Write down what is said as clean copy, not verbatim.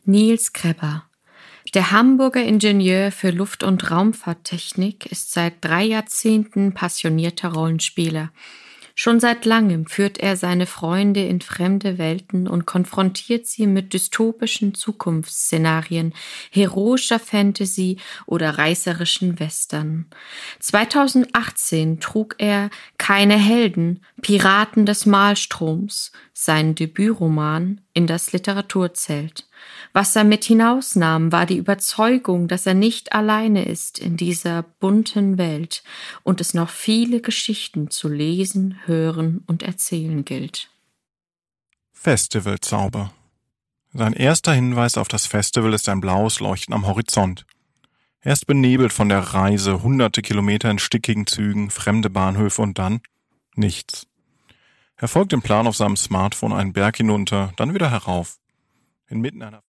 Niels Krebber. Der Hamburger Ingenieur für Luft- und Raumfahrttechnik ist seit 3 Jahrzehnten passionierter Rollenspieler. Schon seit langem führt er seine Freunde in fremde Welten und konfrontiert sie mit dystopischen Zukunftsszenarien, heroischer Fantasy oder reißerischen Western. 2018 trug er Keine Helden, Piraten des Malstroms, seinen Debütroman, in das Literaturzelt. Was er mit hinausnahm, war die Überzeugung, dass er nicht alleine ist in dieser bunten Welt und es noch viele Geschichten zu lesen, hören und erzählen gilt. Festivalzauber. Sein erster Hinweis auf das Festival ist ein blaues Leuchten am Horizont. Er ist benebelt von der Reise, hunderte Kilometer in stickigen Zügen, fremde Bahnhöfe und dann nichts. Er folgt dem Plan auf seinem Smartphone einen Berg hinunter, dann wieder herauf. Inmitten einer